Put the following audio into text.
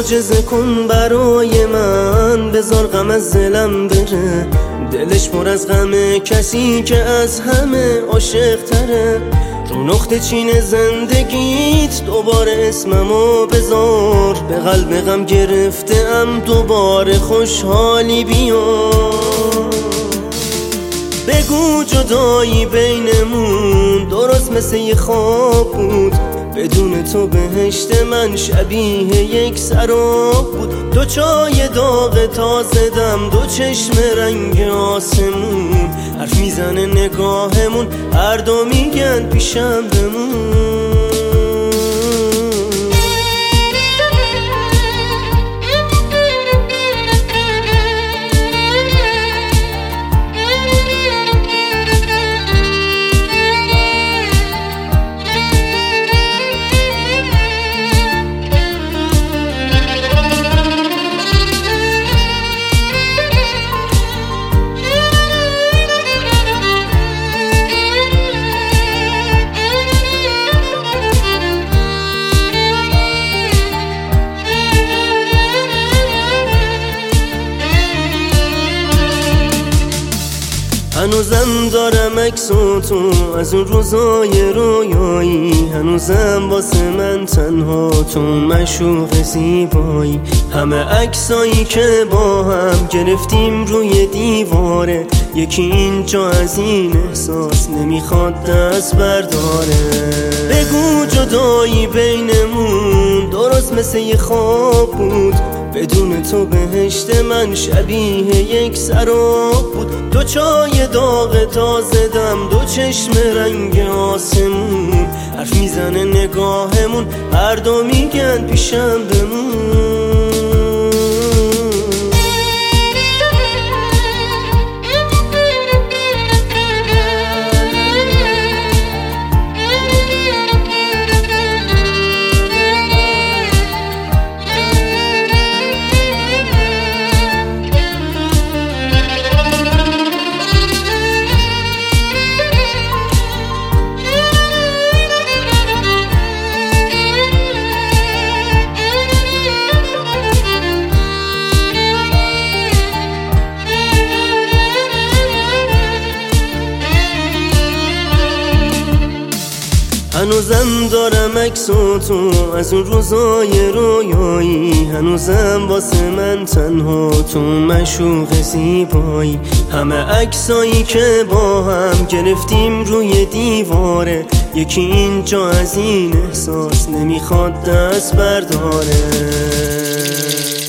معجزه کن برای من، بذار غم از دلم بره. دلش پر از غمه کسی که از همه عاشق تره. رو نقطه چین زندگیت دوباره اسممو بذار. به قلب غم گرفتم دوباره خوشحالی بیار. بگو جدایی بینمون درست مثل یه خواب بود. بدون تو بهشت من شبیه یک سراب بود. دو چای داغ تازه دم، دو چشم رنگ آسمون. حرف میزنه نگاهمون، هر دو میگن پیشم بمون. هنوزم دارم عکس تو از اون روزای رویایی. هنوزم واسه من تنها تو مشوق زیبایی. همه عکسایی که با هم گرفتیم روی دیواره. یکی اینجا از این احساس نمیخواد دست برداره. بگو جدایی بینمون درست مثل یه خواب بود. بدون تو بهشت من شبیه یک سراب بود. دو چای داغ تازه دم، دو چشم رنگ آسمون. حرف میزنه نگاهمون، هر دو میگن پیشم بمون. هنوزم دارم عکس تو از اون روزای رویایی. هنوزم واسه من تنها تو مشوق زیبایی. همه عکسایی که با هم گرفتیم روی دیواره. یکی اینجا از این احساس نمیخواد دست برداره.